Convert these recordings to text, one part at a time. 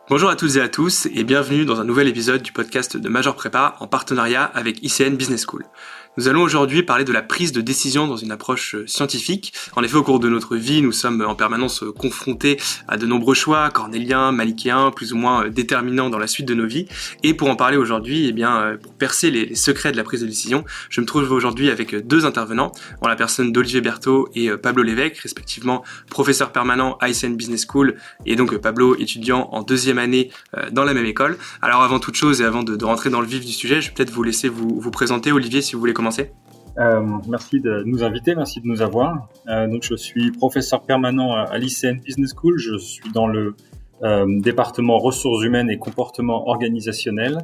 Bonjour à toutes et à tous et bienvenue dans un nouvel épisode du podcast de Major Prépa en partenariat avec ICN Business School. Nous allons aujourd'hui parler de la prise de décision dans une approche scientifique. En effet, au cours de notre vie, nous sommes en permanence confrontés à de nombreux choix cornéliens, manichéens, plus ou moins déterminants dans la suite de nos vies. Et pour en parler aujourd'hui, pour percer les secrets de la prise de décision, je me trouve aujourd'hui avec deux intervenants, en la personne d'Olivier Berthaud et Pablo Lévesque, respectivement professeur permanent à ICN Business School et donc Pablo étudiant en deuxième année dans la même école. Alors avant toute chose et avant de rentrer dans le vif du sujet, je vais peut-être vous laisser vous présenter. Olivier, si vous voulez commencer. Merci de nous inviter, merci de nous avoir. Donc je suis professeur permanent à l'ICN Business School. Je suis dans le département ressources humaines et comportement organisationnel.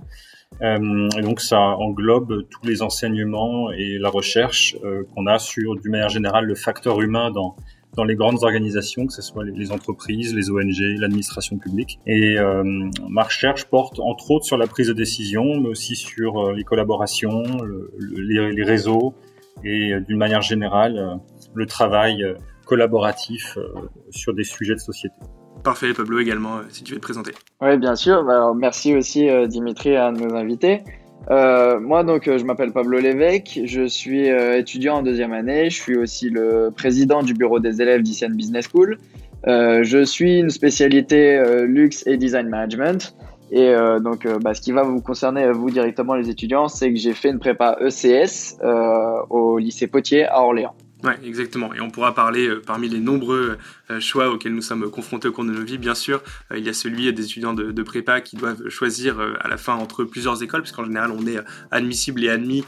Et donc ça englobe tous les enseignements et la recherche qu'on a sur, d'une manière générale, le facteur humain dans les grandes organisations, que ce soit les entreprises, les ONG, l'administration publique. Et ma recherche porte entre autres sur la prise de décision, mais aussi sur les collaborations, les réseaux et d'une manière générale le travail collaboratif sur des sujets de société. Parfait, Pablo également, si tu veux te présenter. Oui, bien sûr. Alors, merci aussi Dimitri de nous inviter. Moi, je m'appelle Pablo Lévesque, je suis étudiant en deuxième année, je suis aussi le président du bureau des élèves d'ICN Business School. Je suis une spécialité luxe et design management. Et ce qui va vous concerner, vous directement les étudiants, c'est que j'ai fait une prépa ECS au lycée Potier à Orléans. Ouais, exactement. Et on pourra parler parmi les nombreux choix auxquels nous sommes confrontés au cours de nos vies. Bien sûr, il y a celui des étudiants de prépa qui doivent choisir à la fin entre plusieurs écoles, puisqu'en général, on est admissible et admis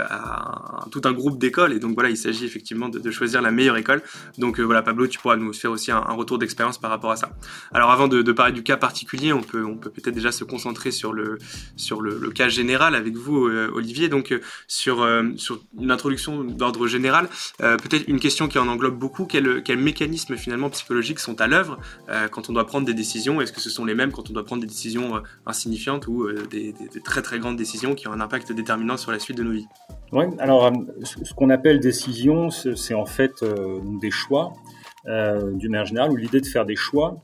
à tout un groupe d'écoles. Et donc voilà, il s'agit effectivement de choisir la meilleure école. Donc voilà, Pablo, tu pourras nous faire aussi un retour d'expérience par rapport à ça. Alors avant de parler du cas particulier, on peut peut-être déjà se concentrer sur le cas général avec vous, Olivier. Donc sur une introduction d'ordre général, peut-être une question qui en englobe beaucoup, quels mécanismes finalement psychologiques sont à l'œuvre quand on doit prendre des décisions? Est-ce que ce sont les mêmes quand on doit prendre des décisions insignifiantes ou des très très grandes décisions qui ont un impact déterminant sur la suite de nos vies? Oui, alors ce qu'on appelle décision, c'est en fait des choix d'une manière générale, ou l'idée de faire des choix.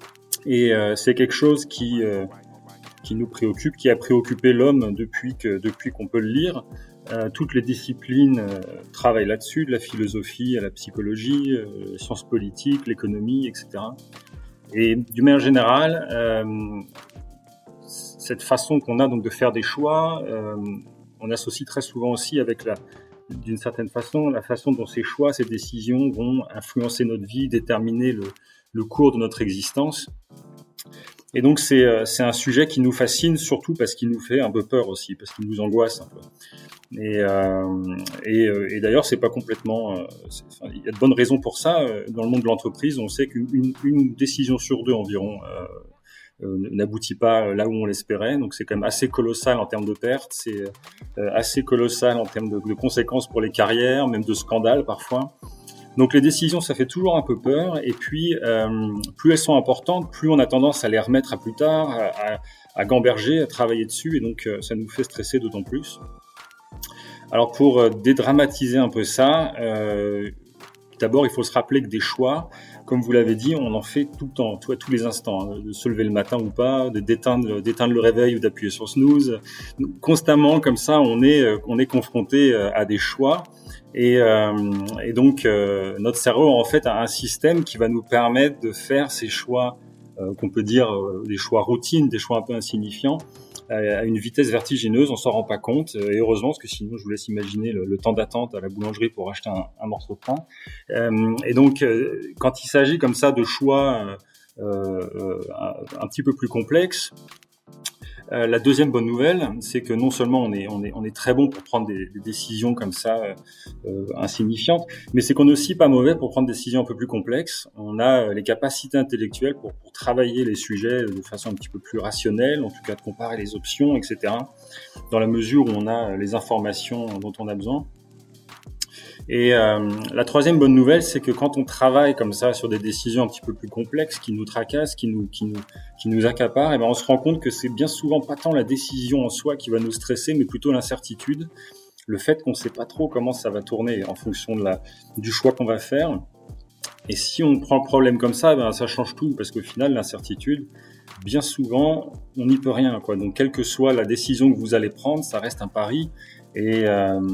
Et c'est quelque chose qui nous préoccupe, qui a préoccupé l'homme depuis qu'on peut le lire. Toutes les disciplines travaillent là-dessus, de la philosophie à la psychologie, les sciences politiques, l'économie, etc. Et d'une manière générale, cette façon qu'on a donc de faire des choix, on associe très souvent aussi avec d'une certaine façon, la façon dont ces choix, ces décisions vont influencer notre vie, déterminer le cours de notre existence. Et donc c'est un sujet qui nous fascine, surtout parce qu'il nous fait un peu peur aussi, parce qu'il nous angoisse un peu. Et d'ailleurs, c'est pas complètement. Il y a de bonnes raisons pour ça. Dans le monde de l'entreprise, on sait qu'une décision sur deux environ n'aboutit pas là où on l'espérait. Donc, c'est quand même assez colossal en termes de pertes. C'est assez colossal en termes de conséquences pour les carrières, même de scandales parfois. Donc, les décisions, ça fait toujours un peu peur. Et puis, plus elles sont importantes, plus on a tendance à les remettre à plus tard, à gamberger, à travailler dessus. Et donc, ça nous fait stresser d'autant plus. Alors pour dédramatiser un peu ça, d'abord il faut se rappeler que des choix, comme vous l'avez dit, on en fait tout le temps, à tous les instants, de se lever le matin ou pas, d'éteindre le réveil ou d'appuyer sur snooze. Constamment comme ça, on est confronté à des choix et donc notre cerveau en fait a un système qui va nous permettre de faire ces choix qu'on peut dire des choix routines, des choix un peu insignifiants, à une vitesse vertigineuse, on s'en rend pas compte, et heureusement, parce que sinon je vous laisse imaginer le temps d'attente à la boulangerie pour acheter un morceau de pain. Et donc, quand il s'agit comme ça de choix un petit peu plus complexes, la deuxième bonne nouvelle, c'est que non seulement on est très bon pour prendre des décisions comme ça insignifiantes, mais c'est qu'on est aussi pas mauvais pour prendre des décisions un peu plus complexes. On a les capacités intellectuelles pour travailler les sujets de façon un petit peu plus rationnelle, en tout cas de comparer les options, etc. Dans la mesure où on a les informations dont on a besoin. Et la troisième bonne nouvelle, c'est que quand on travaille comme ça sur des décisions un petit peu plus complexes, qui nous tracassent, qui nous accaparent, et ben on se rend compte que c'est bien souvent pas tant la décision en soi qui va nous stresser, mais plutôt l'incertitude, le fait qu'on sait pas trop comment ça va tourner en fonction du choix qu'on va faire. Et si on prend le problème comme ça, ben ça change tout, parce qu'au final, l'incertitude, bien souvent, on n'y peut rien, quoi. Donc, quelle que soit la décision que vous allez prendre, ça reste un pari. Et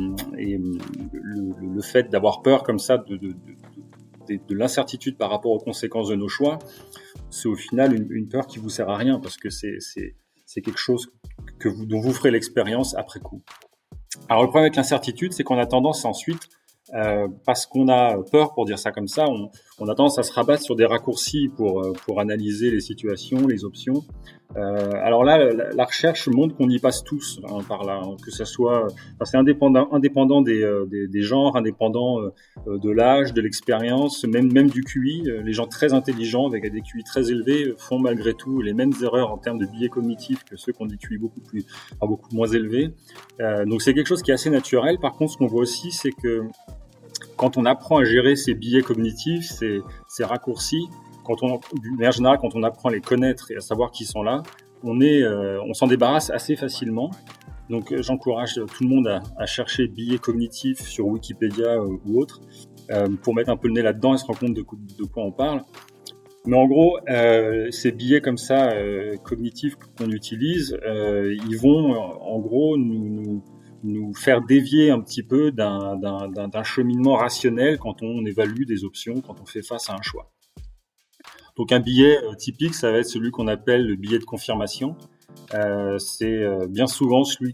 le fait d'avoir peur comme ça de l'incertitude par rapport aux conséquences de nos choix, c'est au final une peur qui vous sert à rien, parce que c'est quelque chose dont vous ferez l'expérience après coup. Alors le problème avec l'incertitude, c'est qu'on a tendance ensuite, parce qu'on a peur, pour dire ça comme ça, on a tendance à se rabattre sur des raccourcis pour analyser les situations, les options. Alors là, la recherche montre qu'on y passe tous par là, que ça soit, c'est indépendant des genres, indépendant de l'âge, de l'expérience, même du QI. Les gens très intelligents avec des QI très élevés font malgré tout les mêmes erreurs en termes de biais cognitifs que ceux qui ont des QI beaucoup moins élevés. Donc c'est quelque chose qui est assez naturel. Par contre, ce qu'on voit aussi, c'est que quand on apprend à gérer ces biais cognitifs, ces raccourcis, d'une manière générale, quand on apprend à les connaître et à savoir qu'ils sont là, on s'en débarrasse assez facilement. Donc, j'encourage tout le monde à chercher biais cognitifs sur Wikipédia ou autre, pour mettre un peu le nez là-dedans et se rendre compte de quoi on parle. Mais en gros, ces biais comme ça, cognitifs qu'on utilise, ils vont, en gros, nous faire dévier un petit peu d'un cheminement rationnel quand on évalue des options, quand on fait face à un choix. Donc un biais typique, ça va être celui qu'on appelle le biais de confirmation. C'est bien souvent celui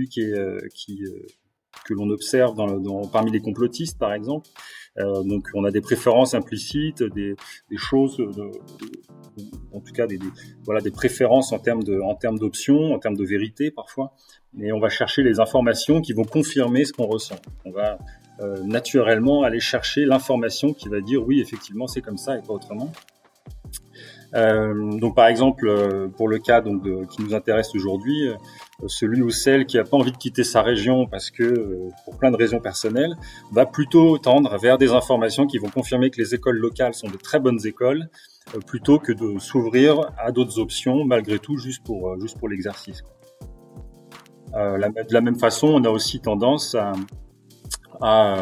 que l'on observe parmi les complotistes, par exemple. Donc on a des préférences implicites, des choses, en tout cas des préférences en termes d'options, en termes de vérité parfois. Et on va chercher les informations qui vont confirmer ce qu'on ressent. On va naturellement aller chercher l'information qui va dire oui, effectivement, c'est comme ça et pas autrement. Donc par exemple, pour le cas qui nous intéresse aujourd'hui, celui ou celle qui n'a pas envie de quitter sa région parce que, pour plein de raisons personnelles, va plutôt tendre vers des informations qui vont confirmer que les écoles locales sont de très bonnes écoles, plutôt que de s'ouvrir à d'autres options malgré tout juste pour l'exercice. De la même façon, on a aussi tendance à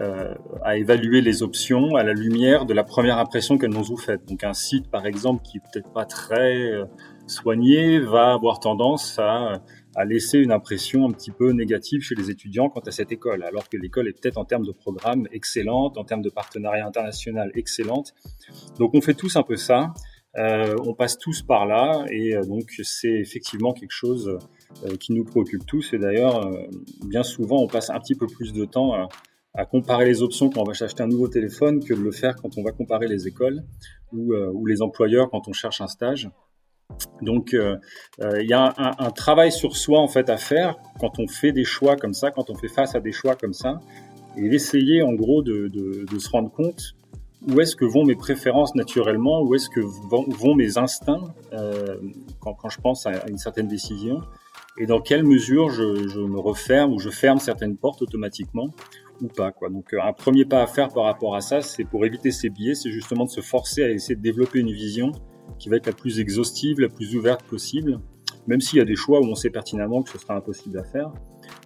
évaluer les options à la lumière de la première impression qu'elles nous ont faite. Donc un site, par exemple, qui est peut-être pas très soigné, va avoir tendance à laisser une impression un petit peu négative chez les étudiants quant à cette école, alors que l'école est peut-être en termes de programme excellente, en termes de partenariat international excellente. Donc on fait tous un peu ça, on passe tous par là, et donc c'est effectivement quelque chose qui nous préoccupe tous, et d'ailleurs bien souvent on passe un petit peu plus de temps à comparer les options quand on va acheter un nouveau téléphone que de le faire quand on va comparer les écoles ou les employeurs quand on cherche un stage. Donc il y a un travail sur soi en fait à faire quand on fait des choix comme ça, quand on fait face à des choix comme ça, et d'essayer en gros de se rendre compte où est-ce que vont mes préférences naturellement, où est-ce que vont mes instincts quand je pense à une certaine décision, et dans quelle mesure je me referme ou je ferme certaines portes automatiquement ou pas, quoi. Donc un premier pas à faire par rapport à ça, c'est pour éviter ces biais, c'est justement de se forcer à essayer de développer une vision qui va être la plus exhaustive, la plus ouverte possible, même s'il y a des choix où on sait pertinemment que ce sera impossible à faire,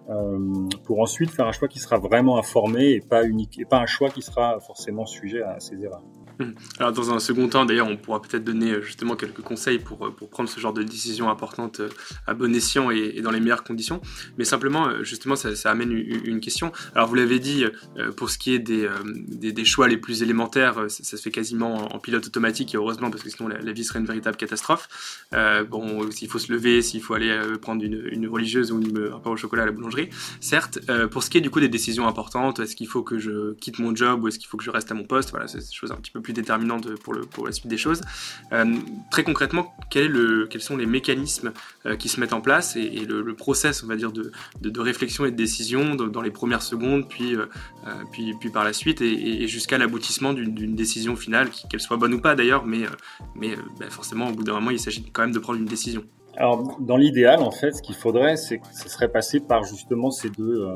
pour ensuite faire un choix qui sera vraiment informé et pas unique, et pas un choix qui sera forcément sujet à ces erreurs. Alors dans un second temps, d'ailleurs, on pourra peut-être donner justement quelques conseils pour prendre ce genre de décision importante à bon escient et dans les meilleures conditions. Mais simplement, justement, ça amène une question. Alors vous l'avez dit, pour ce qui est des choix les plus élémentaires, ça se fait quasiment en pilote automatique, et heureusement, parce que sinon la vie serait une véritable catastrophe. Bon, s'il faut se lever, s'il faut aller prendre une religieuse ou un pain au chocolat à la boulangerie, certes. Pour ce qui est du coup des décisions importantes, est-ce qu'il faut que je quitte mon job ou est-ce qu'il faut que je reste à mon poste, voilà, c'est des choses un petit peu plus déterminantes pour la suite des choses. Très concrètement, quels sont les mécanismes qui se mettent en place et le process, on va dire, de réflexion et de décision dans les premières secondes, puis par la suite et jusqu'à l'aboutissement d'une décision finale, qu'elle soit bonne ou pas d'ailleurs, mais forcément au bout d'un moment il s'agit quand même de prendre une décision. Alors dans l'idéal, en fait, ce qu'il faudrait, c'est que ce serait passé par justement ces deux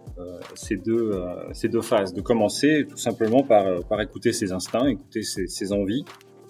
phases, de commencer tout simplement par écouter ses instincts, écouter ses envies,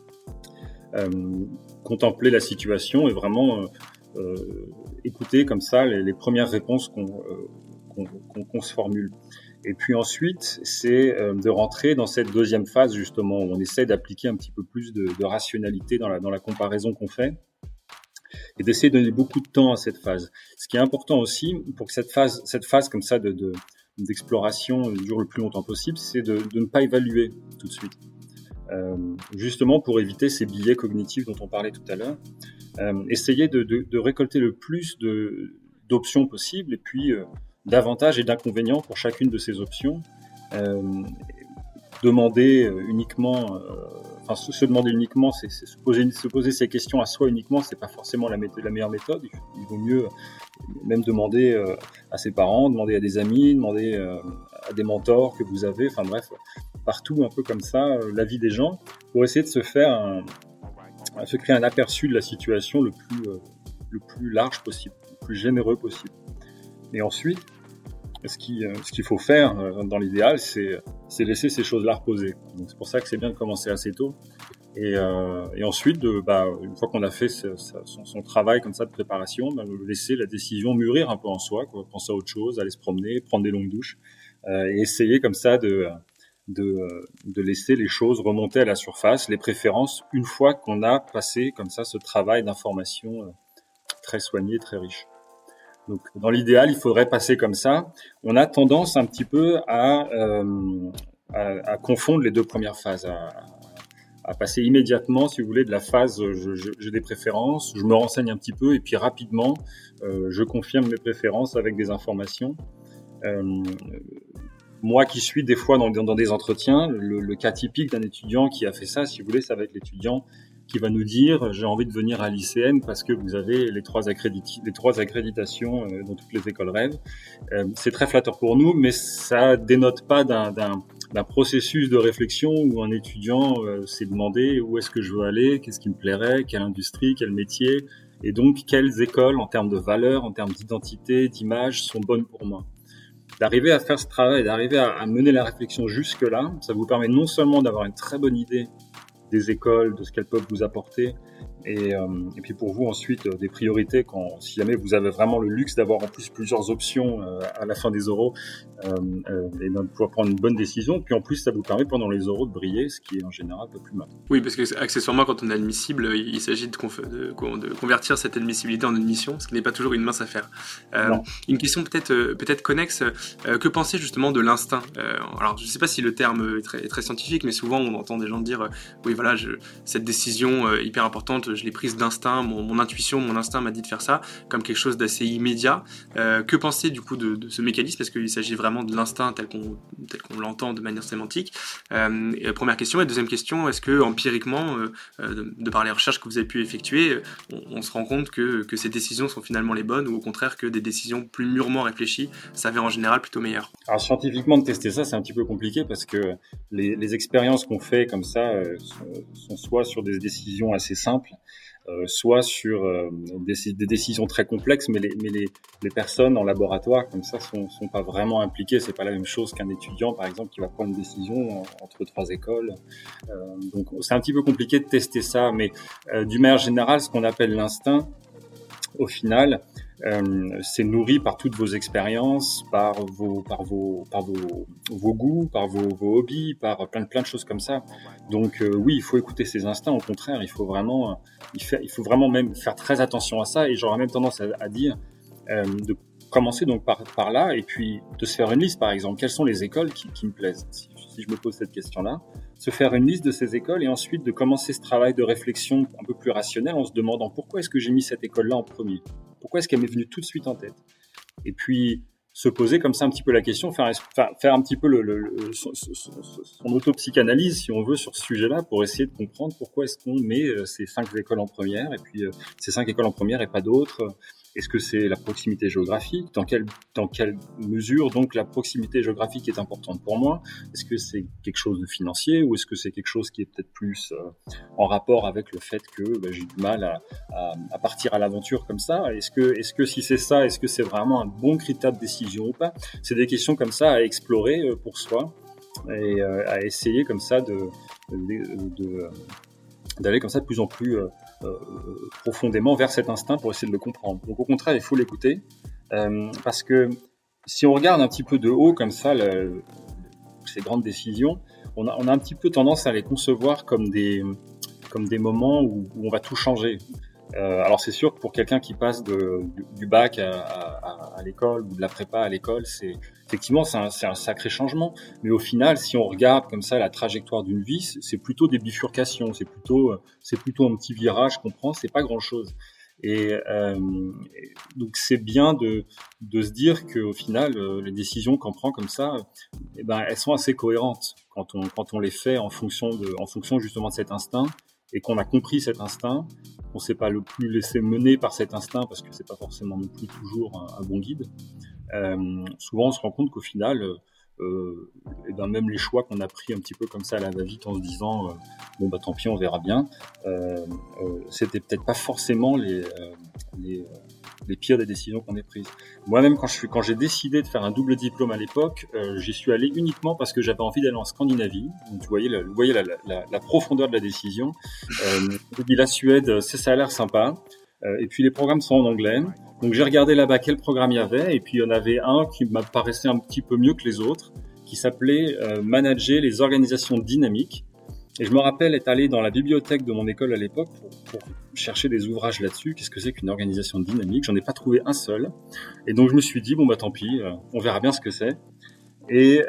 contempler la situation et vraiment écouter comme ça les premières réponses qu'on se formule. Et puis ensuite, c'est de rentrer dans cette deuxième phase justement où on essaie d'appliquer un petit peu plus de rationalité dans la comparaison qu'on fait et d'essayer de donner beaucoup de temps à cette phase. Ce qui est important aussi pour que cette phase comme ça d'exploration dure le plus longtemps possible, c'est de ne pas évaluer tout de suite. Justement pour éviter ces biais cognitifs dont on parlait tout à l'heure. Essayer de récolter le plus d'options possibles et puis d'avantages et d'inconvénients pour chacune de ces options. Demander uniquement, se demander uniquement, c'est se poser ces questions à soi uniquement, c'est pas forcément la meilleure méthode. Il vaut mieux même demander à ses parents, demander à des amis, demander à des mentors que vous avez, enfin bref, partout un peu comme ça, l'avis des gens, pour essayer de se créer un aperçu de la situation le plus large possible, le plus généreux possible. Et ensuite, ce qu'il faut faire dans l'idéal, c'est laisser ces choses-là reposer. Donc c'est pour ça que c'est bien de commencer assez tôt. Et ensuite, une fois qu'on a fait son travail comme ça de préparation, laisser la décision mûrir un peu en soi, quoi, penser à autre chose, aller se promener, prendre des longues douches, et essayer comme ça de laisser les choses remonter à la surface, les préférences, une fois qu'on a passé comme ça ce travail d'information très soigné, très riche. Donc, dans l'idéal, il faudrait passer comme ça. On a tendance un petit peu à confondre les deux premières phases, à passer immédiatement, si vous voulez, de la phase j'ai des préférences, je me renseigne un petit peu et puis rapidement, je confirme mes préférences avec des informations. Moi qui suis des fois dans des entretiens, le cas typique d'un étudiant qui a fait ça, si vous voulez, ça va être l'étudiant qui va nous dire j'ai envie de venir à l'ICN parce que vous avez les trois accréditations dans toutes les écoles rêves. C'est très flatteur pour nous, mais ça dénote pas d'un processus de réflexion où un étudiant s'est demandé où est-ce que je veux aller, qu'est-ce qui me plairait, quelle industrie, quel métier, et donc quelles écoles en termes de valeurs, en termes d'identité, d'image sont bonnes pour moi. D'arriver à faire ce travail, d'arriver à mener la réflexion jusque-là, ça vous permet non seulement d'avoir une très bonne idée des écoles, de ce qu'elles peuvent vous apporter, et puis pour vous ensuite des priorités si jamais vous avez vraiment le luxe d'avoir en plus plusieurs options à la fin des oraux et de pouvoir prendre une bonne décision. Puis en plus ça vous permet pendant les oraux de briller, ce qui est en général pas plus mal. Oui, parce que accessoirement quand on est admissible, il s'agit de convertir cette admissibilité en admission, ce qui n'est pas toujours une mince affaire. Une question peut-être connexe, que penser justement de l'instinct? Alors je ne sais pas si le terme est très scientifique, mais souvent on entend des gens dire oui voilà, cette décision hyper importante, je l'ai prise d'instinct, mon intuition, mon instinct m'a dit de faire ça, comme quelque chose d'assez immédiat. Que penser du coup de ce mécanisme? Est-ce qu'il s'agit vraiment de l'instinct tel qu'on l'entend de manière sémantique? Première question. Et deuxième question, est-ce que empiriquement, de par les recherches que vous avez pu effectuer, on se rend compte que ces décisions sont finalement les bonnes, ou au contraire que des décisions plus mûrement réfléchies s'avèrent en général plutôt meilleures? Alors scientifiquement, de tester ça, c'est un petit peu compliqué parce que les expériences qu'on fait comme ça sont soit sur des décisions assez simples, soit sur des décisions très complexes, mais les personnes en laboratoire comme ça sont pas vraiment impliquées. C'est pas la même chose qu'un étudiant, par exemple, qui va prendre une décision entre trois écoles. Donc c'est un petit peu compliqué de tester ça, mais d'une manière générale, ce qu'on appelle l'instinct, au final, c'est nourri par toutes vos expériences, par vos goûts, par vos hobbies, par plein de choses comme ça. Donc oui, il faut écouter ses instincts. Au contraire, il faut vraiment même faire très attention à ça. Et j'aurais même tendance à dire de commencer donc par là, et puis de se faire une liste, par exemple. Quelles sont les écoles qui me plaisent? Si je me pose cette question-là, se faire une liste de ces écoles et ensuite de commencer ce travail de réflexion un peu plus rationnel en se demandant pourquoi est-ce que j'ai mis cette école-là en premier? Pourquoi est-ce qu'elle m'est venue tout de suite en tête? Et puis se poser comme ça un petit peu la question, faire un petit peu son auto-psychanalyse, si on veut, sur ce sujet-là, pour essayer de comprendre pourquoi est-ce qu'on met ces 5 écoles en première, et puis ces 5 écoles en première et pas d'autres. Est-ce que c'est la proximité géographique? Dans quelle mesure donc la proximité géographique est importante pour moi? Est-ce que c'est quelque chose de financier, ou est-ce que c'est quelque chose qui est peut-être plus en rapport avec le fait que j'ai du mal à partir à l'aventure comme ça? Est-ce que si c'est ça, est-ce que c'est vraiment un bon critère de décision ou pas? C'est des questions comme ça à explorer pour soi, et à essayer comme ça d'aller comme ça de plus en plus profondément vers cet instinct pour essayer de le comprendre. Donc au contraire, il faut l'écouter, parce que si on regarde un petit peu de haut comme ça ces grandes décisions, on a un petit peu tendance à les concevoir comme des moments où on va tout changer. Alors c'est sûr que pour quelqu'un qui passe du bac à l'école ou de la prépa à l'école, c'est un sacré changement. Mais au final, si on regarde comme ça la trajectoire d'une vie, c'est plutôt des bifurcations, c'est plutôt un petit virage qu'on prend, c'est pas grand-chose. Et donc c'est bien de se dire qu'au final, les décisions qu'on prend comme ça, elles sont assez cohérentes quand on les fait en fonction justement de cet instinct, et qu'on a compris cet instinct, qu'on ne s'est pas le plus laissé mener par cet instinct parce que c'est pas forcément non plus toujours un bon guide. Souvent on se rend compte qu'au final, même les choix qu'on a pris un petit peu comme ça à la va-vite en se disant tant pis, on verra bien, c'était peut-être pas forcément les pires des décisions qu'on ait prises. Moi-même, quand j'ai décidé de faire un double diplôme à l'époque, j'y suis allé uniquement parce que j'avais envie d'aller en Scandinavie. Donc, vous voyez la profondeur de la décision. Je dis la Suède, ça a l'air sympa. Et puis les programmes sont en anglais. Donc j'ai regardé là-bas quel programme il y avait, et puis il y en avait un qui m'a paraissait un petit peu mieux que les autres, qui s'appelait Manager les organisations dynamiques. Et je me rappelle être allé dans la bibliothèque de mon école à l'époque pour chercher des ouvrages là-dessus. Qu'est-ce que c'est qu'une organisation dynamique? J'en ai pas trouvé un seul. Et donc je me suis dit, tant pis, on verra bien ce que c'est. Et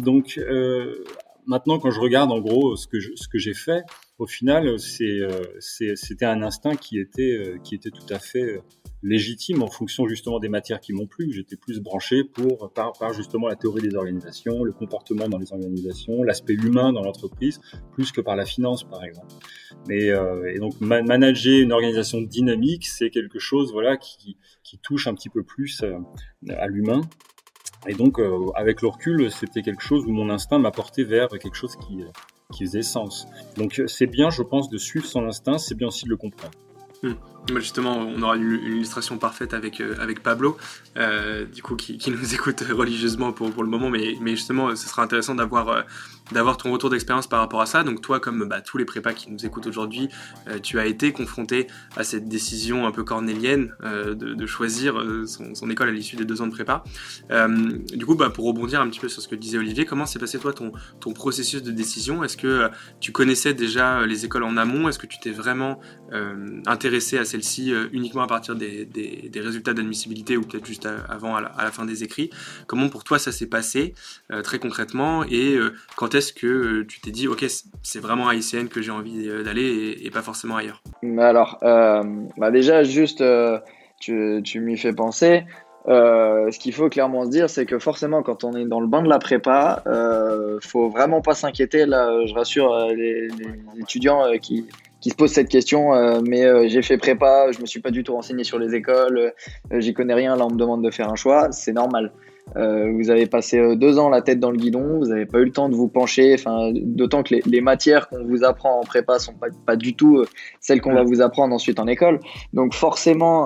maintenant, quand je regarde en gros ce que j'ai fait, au final, c'était un instinct qui était tout à fait légitime en fonction justement des matières qui m'ont plu. J'étais plus branché par justement la théorie des organisations, le comportement dans les organisations, l'aspect humain dans l'entreprise, plus que par la finance par exemple. Et donc manager une organisation dynamique, c'est quelque chose qui touche un petit peu plus à l'humain. Et donc avec le recul, c'était quelque chose où mon instinct m'a porté vers quelque chose qui faisait sens. Donc c'est bien, je pense, de suivre son instinct, c'est bien aussi de le comprendre. Justement, on aura une illustration parfaite avec Pablo, du coup, qui nous écoute religieusement pour le moment, mais justement, ce sera intéressant d'avoir ton retour d'expérience par rapport à ça. Donc toi, comme tous les prépas qui nous écoutent aujourd'hui, tu as été confronté à cette décision un peu cornélienne de choisir son école à l'issue des 2 ans de prépa. Du coup, pour rebondir un petit peu sur ce que disait Olivier, comment s'est passé toi ton processus de décision? Est-ce que tu connaissais déjà les écoles en amont? Est-ce que tu t'es vraiment intéressé à celle-ci uniquement à partir des résultats d'admissibilité ou peut-être juste avant, à la fin des écrits? Comment pour toi ça s'est passé très concrètement, et quand est-ce que tu t'es dit ok, c'est vraiment à ICN que j'ai envie d'aller et pas forcément ailleurs? Alors déjà juste tu m'y fais penser. Ce qu'il faut clairement se dire, c'est que forcément quand on est dans le bain de la prépa, faut vraiment pas s'inquiéter. Là je rassure les étudiants qui se posent cette question, mais j'ai fait prépa, je me suis pas du tout renseigné sur les écoles, j'y connais rien, là on me demande de faire un choix, c'est normal. Vous avez passé 2 ans la tête dans le guidon, vous n'avez pas eu le temps de vous pencher, d'autant que les matières qu'on vous apprend en prépa sont pas du tout celles qu'on va vous apprendre ensuite en école. Donc forcément,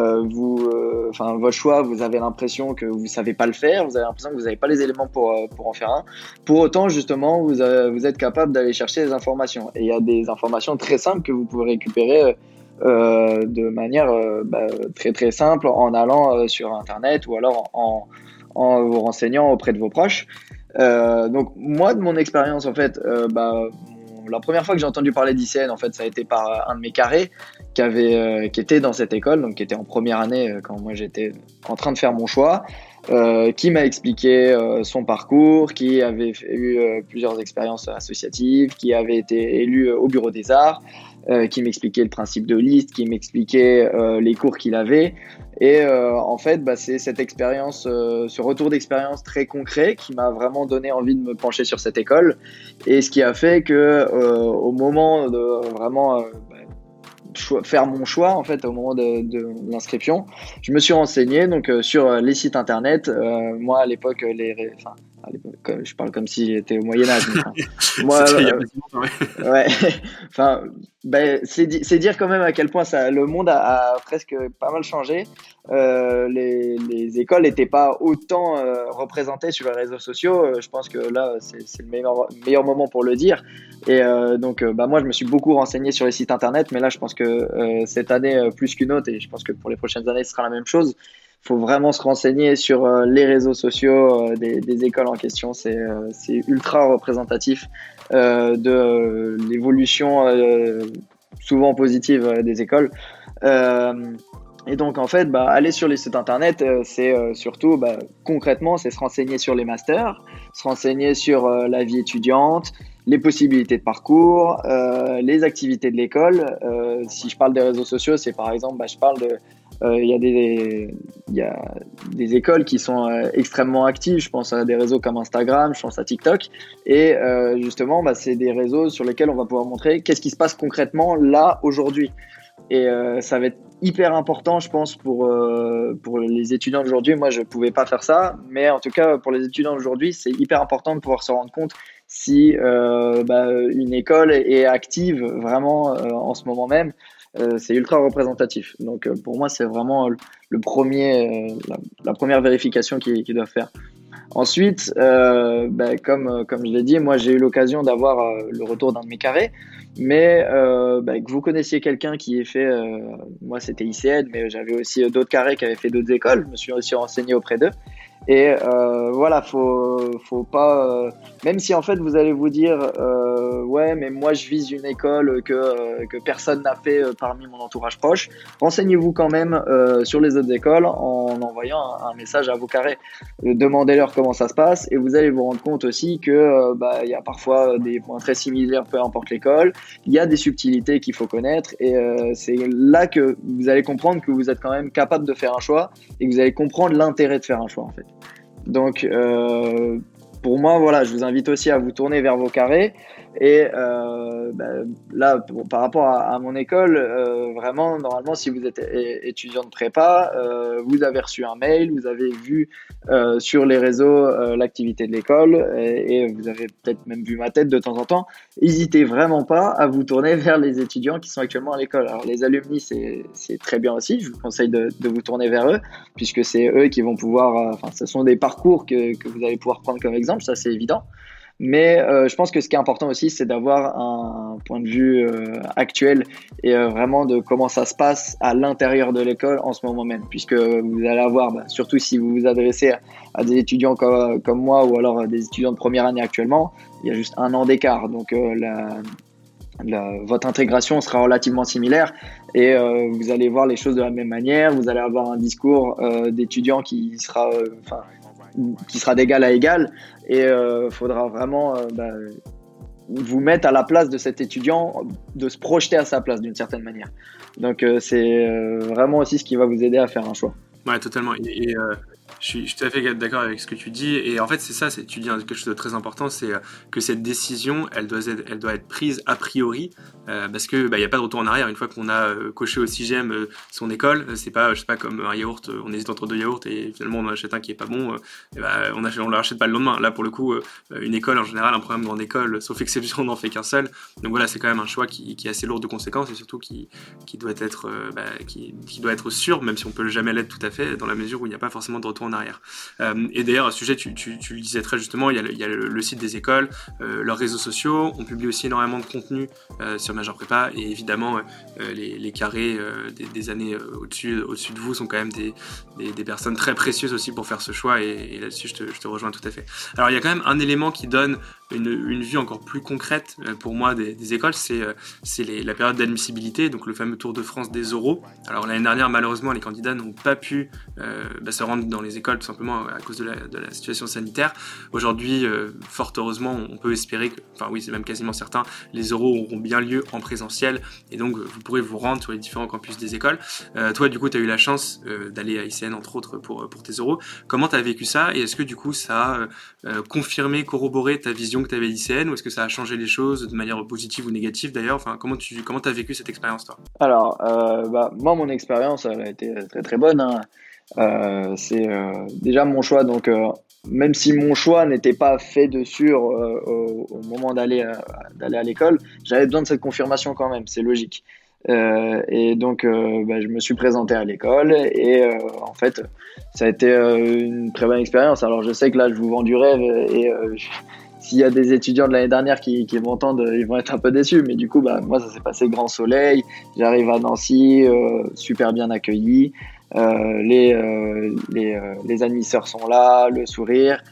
votre choix, vous avez l'impression que vous savez pas le faire, vous avez l'impression que vous n'avez pas les éléments pour en faire un. Pour autant, justement, vous êtes capable d'aller chercher des informations. Et il y a des informations très simples que vous pouvez récupérer de manière très très simple en allant sur Internet ou alors en vous renseignant auprès de vos proches. Donc moi, de mon expérience, en fait, la première fois que j'ai entendu parler d'ICN, en fait, ça a été par un de mes carrés qui était dans cette école, donc qui était en première année quand moi j'étais en train de faire mon choix, qui m'a expliqué son parcours, qui avait eu plusieurs expériences associatives, qui avait été élu au Bureau des Arts, qui m'expliquait le principe de liste, qui m'expliquait les cours qu'il avait. Et en fait, c'est cette expérience, ce retour d'expérience très concret qui m'a vraiment donné envie de me pencher sur cette école. Et ce qui a fait que au moment de vraiment faire mon choix, en fait, au moment de l'inscription, je me suis renseigné donc sur les sites internet. Moi, à l'époque, je parle comme si j'étais au Moyen-Âge. Moi, ouais. C'est dire quand même à quel point le monde a presque pas mal changé. Les écoles n'étaient pas autant représentées sur les réseaux sociaux. Je pense que là, c'est le meilleur moment pour le dire. Et donc, moi, je me suis beaucoup renseigné sur les sites internet, mais là, je pense que cette année, plus qu'une autre, et je pense que pour les prochaines années, ce sera la même chose. faut vraiment se renseigner sur les réseaux sociaux des écoles en question. C'est ultra représentatif de l'évolution souvent positive des écoles. Et donc en fait, aller sur les sites internet, c'est surtout concrètement, c'est se renseigner sur les masters, se renseigner sur la vie étudiante, les possibilités de parcours, les activités de l'école. Si je parle des réseaux sociaux, c'est par exemple, je parle de il y a des écoles qui sont extrêmement actives. Je pense à des réseaux comme Instagram, je pense à TikTok. Et justement, c'est des réseaux sur lesquels on va pouvoir montrer qu'est-ce qui se passe concrètement là, aujourd'hui. Et ça va être hyper important, je pense, pour les étudiants d'aujourd'hui. Moi, je ne pouvais pas faire ça. Mais en tout cas, pour les étudiants d'aujourd'hui, c'est hyper important de pouvoir se rendre compte si une école est active vraiment en ce moment même. C'est ultra représentatif. Donc pour moi, c'est vraiment la première vérification qu'ils doivent faire. Ensuite, comme je l'ai dit, moi j'ai eu l'occasion d'avoir le retour d'un de mes carrés, mais que vous connaissiez quelqu'un qui ait fait, moi c'était ICN, mais j'avais aussi d'autres carrés qui avaient fait d'autres écoles, je me suis aussi renseigné auprès d'eux. Et voilà, faut pas, même si en fait vous allez vous dire ouais, mais moi je vise une école que personne n'a fait parmi mon entourage proche, renseignez-vous quand même sur les autres écoles en envoyant un message à vos carrés, demandez-leur comment ça se passe, et vous allez vous rendre compte aussi que il y a parfois des points très similaires, peu importe l'école, il y a des subtilités qu'il faut connaître, et c'est là que vous allez comprendre que vous êtes quand même capable de faire un choix, et que vous allez comprendre l'intérêt de faire un choix en fait. Donc pour moi, voilà, je vous invite aussi à vous tourner vers vos carrés. Et là, par rapport à mon école, vraiment, normalement, si vous êtes étudiant de prépa, vous avez reçu un mail, vous avez vu sur les réseaux l'activité de l'école, et vous avez peut-être même vu ma tête de temps en temps. N'hésitez vraiment pas à vous tourner vers les étudiants qui sont actuellement à l'école. Alors les alumni, c'est très bien aussi, je vous conseille de vous tourner vers eux, puisque c'est eux qui vont pouvoir, ce sont des parcours que vous allez pouvoir prendre comme exemple, ça c'est évident. Mais je pense que ce qui est important aussi, c'est d'avoir un point de vue actuel et vraiment de comment ça se passe à l'intérieur de l'école en ce moment même, puisque vous allez avoir, surtout si vous vous adressez à des étudiants comme moi ou alors des étudiants de première année actuellement, il y a juste 1 an d'écart, donc votre intégration sera relativement similaire et vous allez voir les choses de la même manière, vous allez avoir un discours d'étudiants qui sera d'égal à égal, et faudra vraiment vous mettre à la place de cet étudiant, de se projeter à sa place d'une certaine manière. Donc c'est vraiment aussi ce qui va vous aider à faire un choix. Ouais, totalement. Et je suis tout à fait d'accord avec ce que tu dis. Et en fait, c'est ça, tu dis quelque chose de très important, c'est que cette décision, elle doit être prise a priori, parce que y a pas de retour en arrière. Une fois qu'on a coché au sixième son école, c'est pas, je sais pas, comme un yaourt, on hésite entre 2 yaourts et finalement on en achète un qui est pas bon, on le rachète pas le lendemain. Là, pour le coup, une école en général, un programme grande école, sauf exception, on n'en fait qu'un seul. Donc voilà, c'est quand même un choix qui est assez lourd de conséquences et surtout qui doit être qui doit être sûr, même si on peut jamais l'être tout à fait, dans la mesure où il n'y a pas forcément de retour en arrière. Et d'ailleurs, à ce sujet, tu le disais très justement, il y a le site des écoles, leurs réseaux sociaux, on publie aussi énormément de contenu sur Major Prépa, et évidemment les carrés des années au-dessus de vous sont quand même des personnes très précieuses aussi pour faire ce choix, et là-dessus je te rejoins tout à fait. Alors il y a quand même un élément qui donne une vue encore plus concrète pour moi des écoles, c'est la période d'admissibilité, donc le fameux Tour de France des oraux. Alors l'année dernière, malheureusement, les candidats n'ont pas pu se rendre dans les écoles tout simplement à cause de la situation sanitaire. Aujourd'hui, fort heureusement, on peut espérer que, enfin oui, c'est même quasiment certain, les oraux auront bien lieu en présentiel, et donc vous pourrez vous rendre sur les différents campus des écoles. Toi, du coup, tu as eu la chance d'aller à ICN, entre autres, pour tes oraux. Comment tu as vécu ça, et est-ce que du coup ça a confirmé, corroboré ta vision que tu avais d'ICN, ou est-ce que ça a changé les choses de manière positive ou négative d'ailleurs? Enfin, comment tu as vécu cette expérience, toi? Alors, moi, mon expérience, elle a été très très bonne, hein. C'est déjà mon choix, donc même si mon choix n'était pas fait de sûr au moment d'aller à l'école, j'avais besoin de cette confirmation quand même, c'est logique. Et donc je me suis présenté à l'école, et en fait ça a été une très bonne expérience. Alors je sais que là je vous vends du rêve, et s'il y a des étudiants de l'année dernière qui m'entendent, ils vont être un peu déçus, mais du coup moi ça s'est passé grand soleil, j'arrive à Nancy, super bien accueilli. Les admisseurs sont là, le sourire,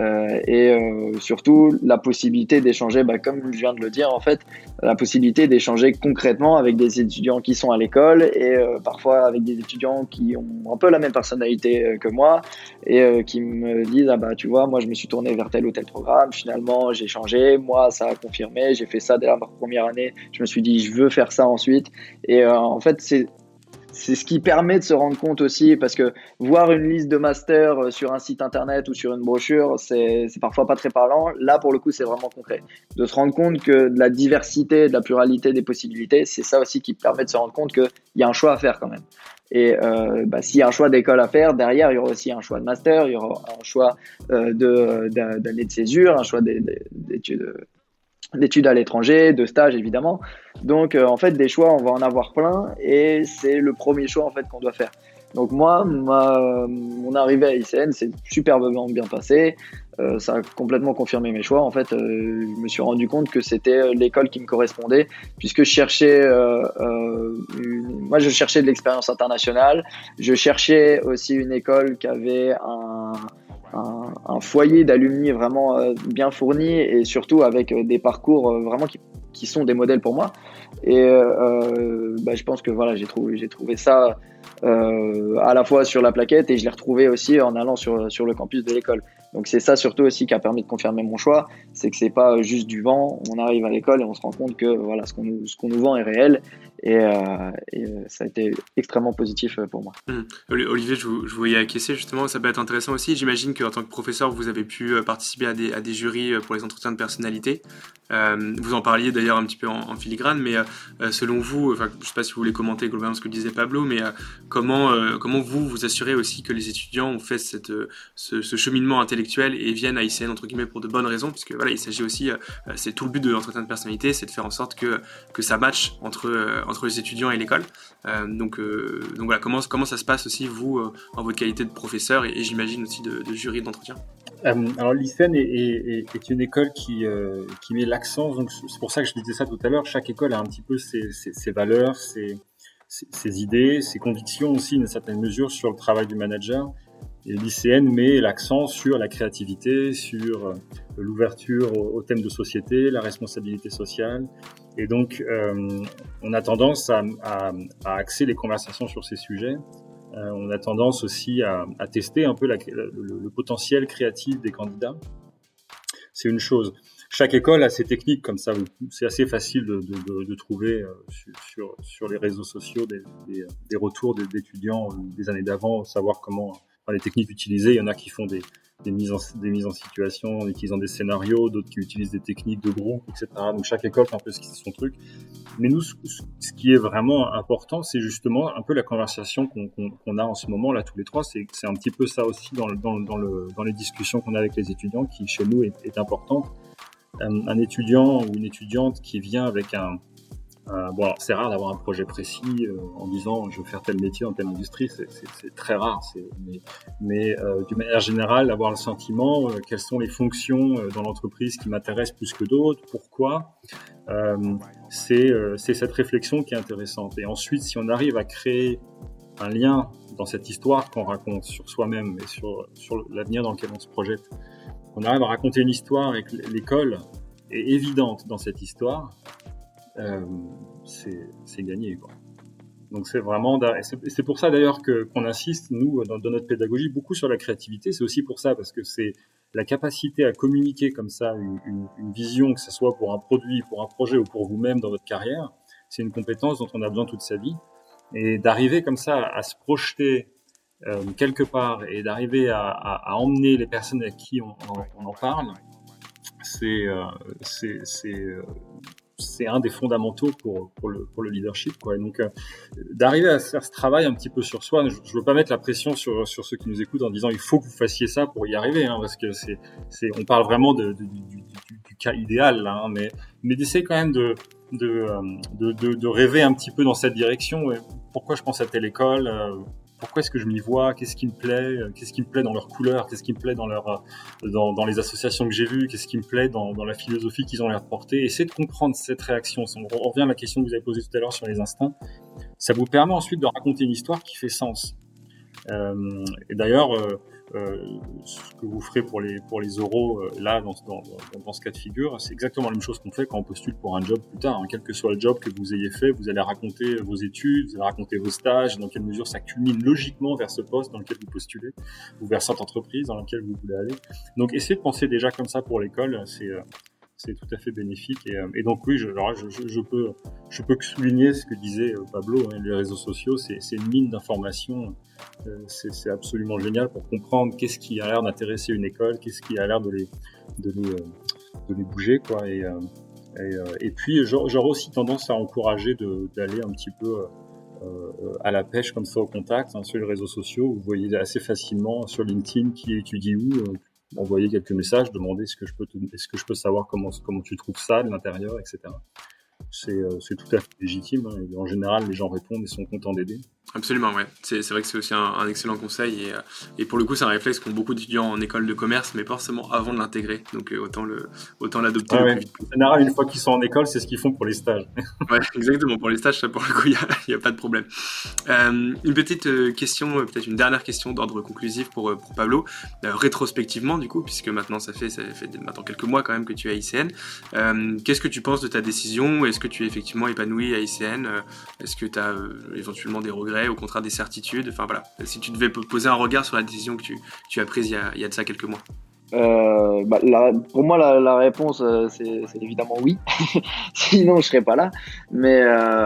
surtout la possibilité d'échanger, comme je viens de le dire en fait, la possibilité d'échanger concrètement avec des étudiants qui sont à l'école et parfois avec des étudiants qui ont un peu la même personnalité que moi et qui me disent tu vois, moi je me suis tourné vers tel ou tel programme, finalement j'ai changé, moi ça a confirmé, j'ai fait ça dès la première année, je me suis dit je veux faire ça ensuite et en fait c'est ce qui permet de se rendre compte aussi, parce que voir une liste de masters sur un site internet ou sur une brochure, c'est parfois pas très parlant. Là, pour le coup, c'est vraiment concret. De se rendre compte que de la diversité, de la pluralité des possibilités, c'est ça aussi qui permet de se rendre compte qu'il y a un choix à faire quand même. Et s'il y a un choix d'école à faire, derrière, il y aura aussi un choix de master, il y aura un choix d'année de césure, un choix d'études à l'étranger, de stage évidemment. Donc en fait des choix on va en avoir plein et c'est le premier choix en fait qu'on doit faire. Donc moi mon arrivée à ICN s'est superbement bien passé, ça a complètement confirmé mes choix en fait. Je me suis rendu compte que c'était l'école qui me correspondait puisque je cherchais moi je cherchais de l'expérience internationale, je cherchais aussi une école qui avait un foyer d'alumni vraiment bien fourni et surtout avec des parcours vraiment qui sont des modèles pour moi. Et je pense que voilà, j'ai trouvé ça à la fois sur la plaquette et je l'ai retrouvé aussi en allant sur le campus de l'école. Donc c'est ça surtout aussi qui a permis de confirmer mon choix, c'est que c'est pas juste du vent, on arrive à l'école et on se rend compte que voilà, ce qu'on nous vend est réel et ça a été extrêmement positif pour moi. Olivier, je vous voyais acquiescer justement, ça peut être intéressant aussi. J'imagine qu'en tant que professeur, vous avez pu participer à des jurys pour les entretiens de personnalité. Vous en parliez d'ailleurs un petit peu en filigrane, mais selon vous, je ne sais pas si vous voulez commenter globalement ce que disait Pablo, mais comment vous assurez aussi que les étudiants ont fait ce cheminement intellectuel et viennent à ICN entre guillemets pour de bonnes raisons, puisque voilà, il s'agit aussi, c'est tout le but de l'entretien de personnalité, c'est de faire en sorte que ça matche entre les étudiants et l'école. Donc voilà, comment ça se passe aussi vous en votre qualité de professeur et j'imagine aussi de jury d'entretien. Alors l'ICN est une école qui met l'accent, donc c'est pour ça que je disais ça tout à l'heure, chaque école a un petit peu ses valeurs, ses idées, ses convictions aussi, d'une certaine mesure, sur le travail du manager. Et l'ICN met l'accent sur la créativité, sur l'ouverture aux thèmes de société, la responsabilité sociale. Et donc, on a tendance à axer les conversations sur ces sujets. On a tendance aussi à tester un peu le potentiel créatif des candidats. C'est une chose. Chaque école a ses techniques comme ça. C'est assez facile de trouver sur les réseaux sociaux des retours d'étudiants des années d'avant, savoir les techniques utilisées. Il y en a qui font des mises en situation en utilisant des scénarios, d'autres qui utilisent des techniques de groupe, etc. Donc chaque école fait un peu son truc. Mais nous, ce qui est vraiment important, c'est justement un peu la conversation qu'on a en ce moment là tous les trois. C'est un petit peu ça aussi dans les discussions qu'on a avec les étudiants, qui chez nous est importante. Un étudiant ou une étudiante qui vient avec bon, alors c'est rare d'avoir un projet précis en disant je veux faire tel métier dans telle industrie, c'est très rare. Mais d'une manière générale, avoir le sentiment quelles sont les fonctions dans l'entreprise qui m'intéressent plus que d'autres, pourquoi. C'est cette réflexion qui est intéressante. Et ensuite, si on arrive à créer un lien dans cette histoire qu'on raconte sur soi-même et sur l'avenir dans lequel on se projette, on arrive à raconter une histoire et que l'école est évidente dans cette histoire, c'est gagné, quoi. Donc c'est vraiment, c'est pour ça d'ailleurs qu'on insiste nous dans notre pédagogie beaucoup sur la créativité. C'est aussi pour ça, parce que c'est la capacité à communiquer comme ça une vision, que ce soit pour un produit, pour un projet ou pour vous-même dans votre carrière. C'est une compétence dont on a besoin toute sa vie, et d'arriver comme ça à se projeter quelque part et d'arriver à emmener les personnes à qui on en parle, c'est un des fondamentaux pour le leadership, quoi. Et donc d'arriver à faire ce travail un petit peu sur soi. Je veux pas mettre la pression sur ceux qui nous écoutent en disant il faut que vous fassiez ça pour y arriver, hein, parce que on parle vraiment du cas idéal là, hein, mais d'essayer quand même de rêver un petit peu dans cette direction. Pourquoi je pense à telle école, pourquoi est-ce que je m'y vois, qu'est-ce qui me plaît dans leurs couleurs, qu'est-ce qui me plaît dans les associations que j'ai vues, qu'est-ce qui me plaît dans la philosophie qu'ils ont l'air de porter. Essayez de comprendre cette réaction. Si on revient à la question que vous avez posée tout à l'heure sur les instincts, ça vous permet ensuite de raconter une histoire qui fait sens. Et d'ailleurs, ce que vous ferez pour les oraux là dans ce cas de figure, c'est exactement la même chose qu'on fait quand on postule pour un job plus tard. Quel que soit le job que vous ayez fait, vous allez raconter vos études, vous allez raconter vos stages, dans quelle mesure ça culmine logiquement vers ce poste dans lequel vous postulez ou vers cette entreprise dans laquelle vous voulez aller. Donc essayez de penser déjà comme ça pour l'école, c'est tout à fait bénéfique et donc oui, je peux que souligner ce que disait Pablo, les réseaux sociaux, c'est une mine d'informations, c'est absolument génial pour comprendre qu'est-ce qui a l'air d'intéresser une école, qu'est-ce qui a l'air de les bouger, quoi. Et puis j'aurais aussi tendance à encourager d'aller un petit peu à la pêche comme ça au contact, sur les réseaux sociaux. Vous voyez assez facilement sur LinkedIn qui étudie où. Envoyer quelques messages, demander est-ce que je peux savoir comment tu trouves ça de l'intérieur, etc. C'est tout à fait légitime, et en général les gens répondent et sont contents d'aider. Absolument, ouais. C'est vrai que c'est aussi un excellent conseil et pour le coup c'est un réflexe qu'ont beaucoup d'étudiants en école de commerce, mais pas forcément avant de l'intégrer, donc autant l'adopter le plus vite. En général, une fois qu'ils sont en école, c'est ce qu'ils font pour les stages. Ouais, exactement, pour les stages, ça pour le coup il y a pas de problème. Une petite question, peut-être une dernière question d'ordre conclusif pour Pablo, rétrospectivement du coup, puisque maintenant ça fait maintenant quelques mois quand même que tu es à ICN. Qu'est-ce que tu penses de ta décision? Est-ce que tu es effectivement épanoui à ICN? Est-ce que tu as éventuellement des regrets, au contraire des certitudes? Enfin voilà, si tu devais poser un regard sur la décision que tu as prise il y a de ça quelques mois. Pour moi, la réponse, c'est évidemment oui. Sinon, je serais pas là. Mais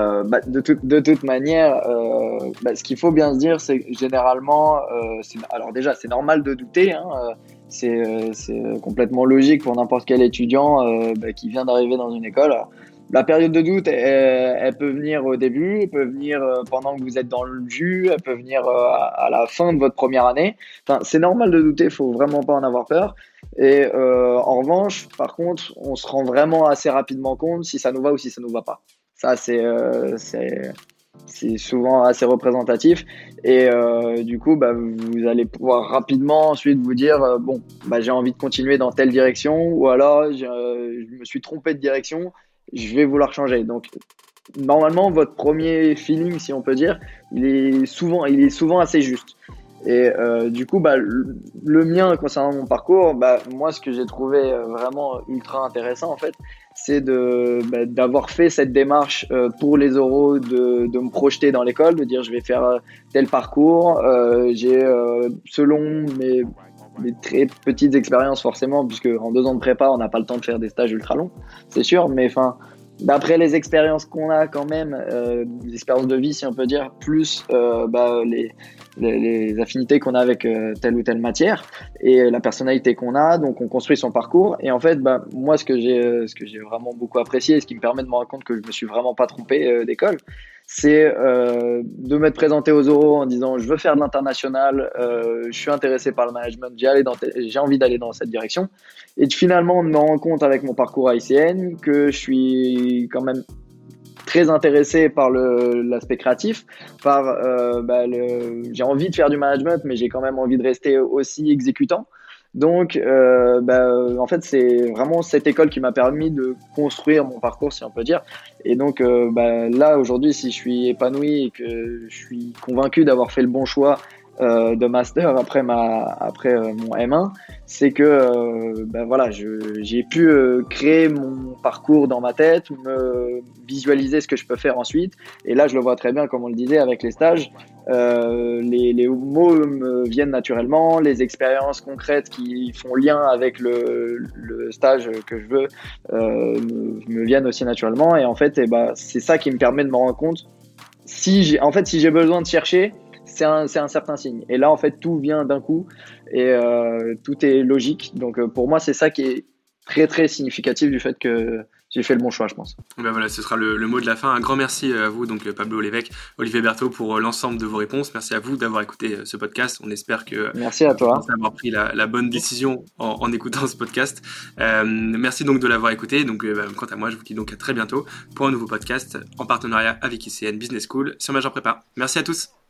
de toute manière, ce qu'il faut bien se dire, c'est que généralement, alors déjà, c'est normal de douter. C'est complètement logique pour n'importe quel étudiant qui vient d'arriver dans une école. Alors, la période de doute, elle peut venir au début, elle peut venir pendant que vous êtes dans le jus, elle peut venir à la fin de votre première année. Enfin, c'est normal de douter, faut vraiment pas en avoir peur. Et en revanche, par contre, on se rend vraiment assez rapidement compte si ça nous va ou si ça nous va pas. Ça, c'est souvent assez représentatif. Et du coup, vous allez pouvoir rapidement ensuite vous dire j'ai envie de continuer dans telle direction, ou alors je me suis trompé de direction, je vais vouloir changer. Donc normalement, votre premier feeling, si on peut dire, il est souvent assez juste. Et du coup, le mien concernant mon parcours, moi, ce que j'ai trouvé vraiment ultra intéressant, en fait, c'est d'avoir fait cette démarche pour les oraux, de me projeter dans l'école, de dire je vais faire tel parcours. J'ai selon mes très petites expériences forcément, puisque en 2 ans de prépa, on n'a pas le temps de faire des stages ultra longs, c'est sûr, mais enfin. D'après les expériences qu'on a quand même, les expériences de vie si on peut dire, plus les affinités qu'on a avec telle ou telle matière et la personnalité qu'on a, donc on construit son parcours. Et en fait, moi ce que j'ai vraiment beaucoup apprécié et ce qui me permet de me rendre compte que je me suis vraiment pas trompé d'école, c'est de m'être présenté aux oraux en disant je veux faire de l'international, je suis intéressé par le management, j'ai envie d'aller dans cette direction, et finalement de me rendre compte avec mon parcours à ICN que je suis quand même très intéressé par l'aspect créatif, j'ai envie de faire du management, mais j'ai quand même envie de rester aussi exécutant. Donc, en fait, c'est vraiment cette école qui m'a permis de construire mon parcours, si on peut dire. Et donc, là, aujourd'hui, si je suis épanoui et que je suis convaincu d'avoir fait le bon choix de master après mon M1, c'est que j'ai pu créer mon parcours dans ma tête, me visualiser ce que je peux faire ensuite. Et là, je le vois très bien, comme on le disait, avec les stages. Les mots me viennent naturellement, les expériences concrètes qui font lien avec le stage que je veux me viennent aussi naturellement. Et en fait, c'est ça qui me permet de me rendre compte si j'ai besoin de chercher, c'est un certain signe. Et là, en fait, tout vient d'un coup et tout est logique. Donc, pour moi, c'est ça qui est très, très significatif du fait que j'ai fait le bon choix, je pense. Voilà, ce sera le mot de la fin. Un grand merci à vous, donc Pablo Lévesque, Olivier Berthaud, pour l'ensemble de vos réponses. Merci à vous d'avoir écouté ce podcast. On espère que merci à toi. Vous avoir pris la bonne décision en écoutant ce podcast. Merci donc de l'avoir écouté. Donc, quant à moi, je vous dis donc à très bientôt pour un nouveau podcast en partenariat avec ICN Business School sur Major Prépa. Merci à tous.